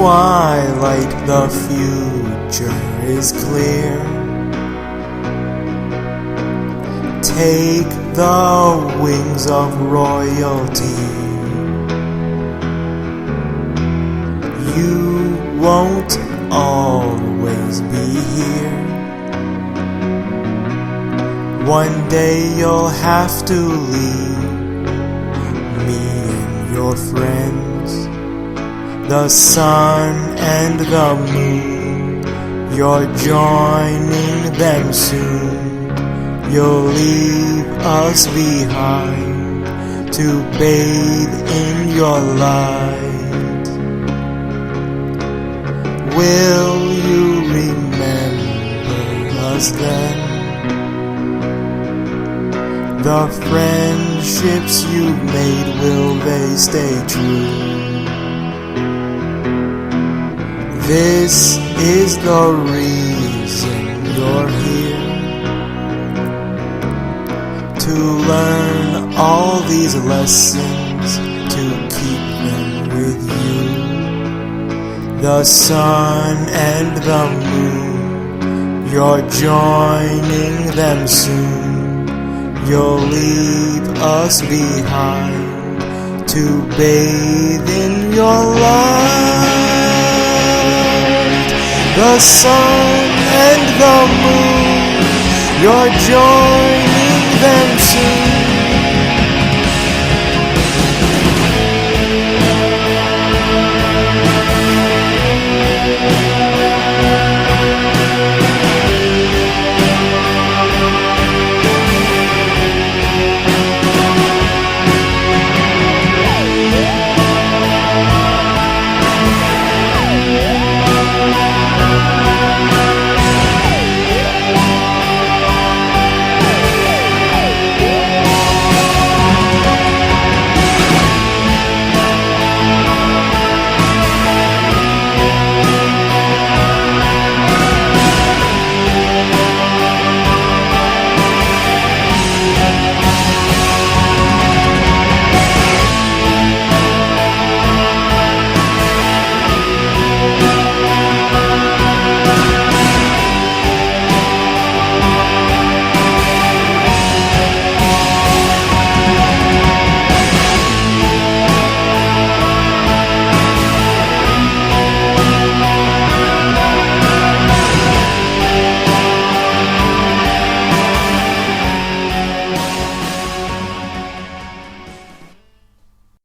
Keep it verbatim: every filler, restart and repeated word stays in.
twilight, the future is clear. Take the wings of royalty. You won't always be here. One day you'll have to leave me and your friends, the sun and the moon. You're joining them soon. You'll leave us behind to bathe in your light. Will you remember us then? The friendships you've made, will they stay true? This is the reason you're here, to learn all these lessons, to keep them with you. The sun and the moon, you're joining them soon. You'll leave us behind to bathe in your light. The sun and the moon, you're joining